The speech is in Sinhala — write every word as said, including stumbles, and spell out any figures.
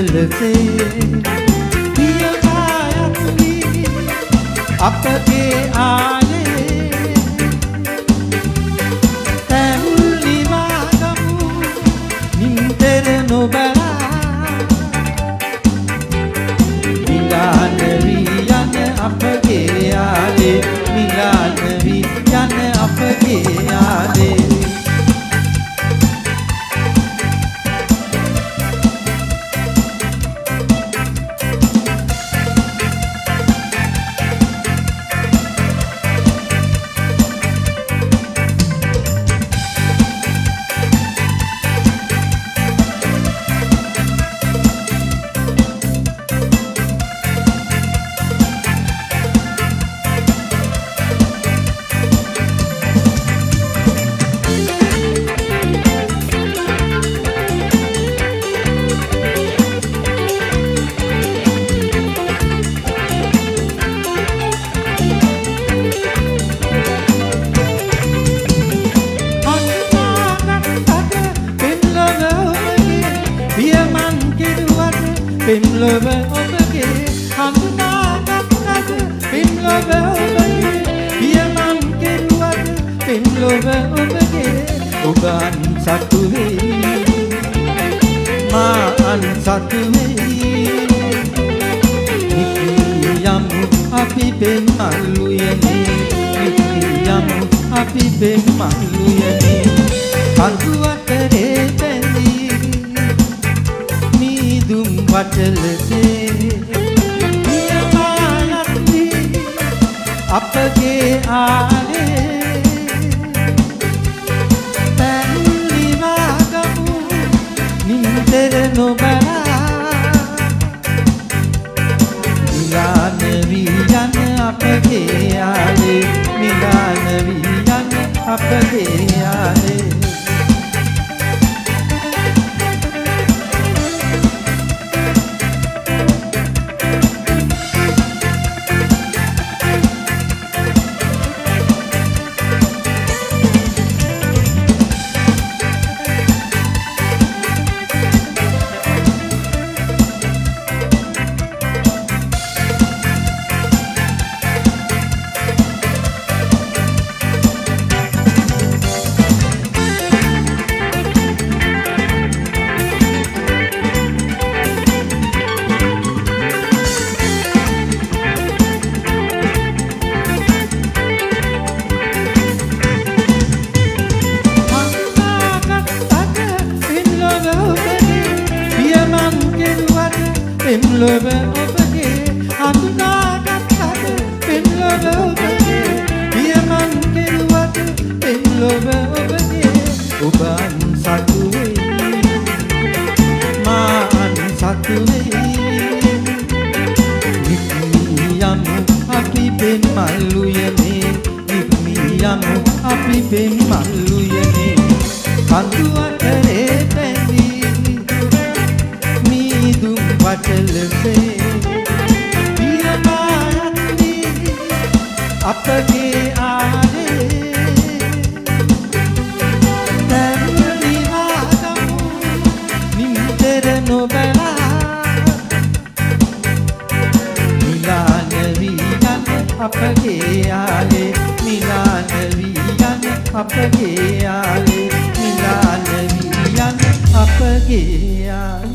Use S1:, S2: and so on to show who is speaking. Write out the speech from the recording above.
S1: වටලසේ පියකායත්වි අපගේ ආලේ තැන්ලිවාගමු නින්තර නොබලා මිලාන වී යන අපගේ ආලේ මිලාන වී යන අපගේ ආලේ පින්ලොව ඔබගේ හඳුනාගත්තද පින්ලොව ඔබගේ පියමන් කෙරුවද පින්ලොව ඔබගේ ඔබ අන් සතු වෙයි මා අන් සතු වෙයි යමු අපි පෙම්මල්ලු යන්නේ යමු අපි පෙම්මල්ලු යන්නේ කඳුවතරේ බැඳී දුම් වටලසේ පියමායත්වි අපගේ ආලේ තැන්ලිවාගමු නින්තර නොබලා මිලාන වී යන අපගේ ආලේ මිලාන වී යන අපගේ ආලේ පින්ලොව ඔබගේ හඳුනාගත්තද පින්ලොව ඔබගේ පියමන් කෙරුවද පින්ලොව ඔබගේ ඔබ අන් සතු වෙයි මා අන් සතු වෙයි යමු අපි පෙම්මල්ලු යන්නේ යමු අපි පෙම්මල්ලු යන්නේ කඳුවතරේ බැඳී දුම් වටලසේ පියමායත්වි අපගේ ආලේ තැන්ලිවාගමු නින්තර නොබලා මිලාන වී යන අපගේ ආලේ මිලාන වී යන අපගේ ආලේ මිලාන වී යන අපගේ ආලේ